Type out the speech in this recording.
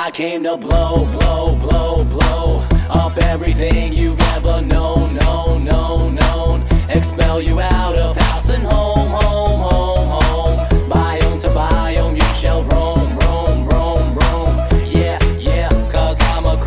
I came to blow, blow, blow, blow up everything you've ever known, known, known, known. Expel you out